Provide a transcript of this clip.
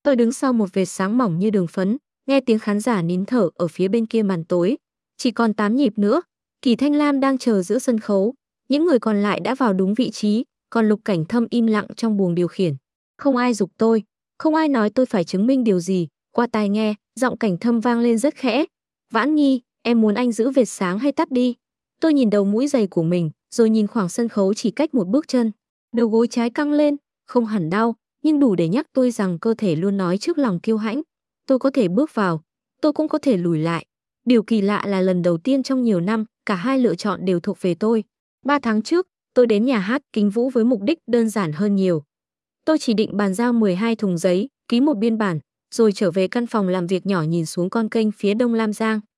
Tôi đứng sau một vệt sáng mỏng như đường phấn, nghe tiếng khán giả nín thở ở phía bên kia màn tối. Chỉ còn 8 nhịp nữa, Kỳ Thanh Lam đang chờ giữa sân khấu. Những người còn lại đã vào đúng vị trí, còn Lục Cảnh Thâm im lặng trong buồng điều khiển. Không ai giục tôi, không ai nói tôi phải chứng minh điều gì. Qua tai nghe, giọng Cảnh Thâm vang lên rất khẽ. Vãn Nhi, em muốn anh giữ vệt sáng hay tắt đi? Tôi nhìn đầu mũi giày của mình, rồi nhìn khoảng sân khấu chỉ cách một bước chân. Đầu gối trái căng lên, không hẳn đau, nhưng đủ để nhắc tôi rằng cơ thể luôn nói trước lòng kiêu hãnh. Tôi có thể bước vào, tôi cũng có thể lùi lại. Điều kỳ lạ là lần đầu tiên trong nhiều năm, cả hai lựa chọn đều thuộc về tôi. 3 tháng trước, tôi đến nhà hát Kính Vũ với mục đích đơn giản hơn nhiều. Tôi chỉ định bàn giao 12 thùng giấy, ký một biên bản, rồi trở về căn phòng làm việc nhỏ nhìn xuống con kênh phía đông Lam Giang.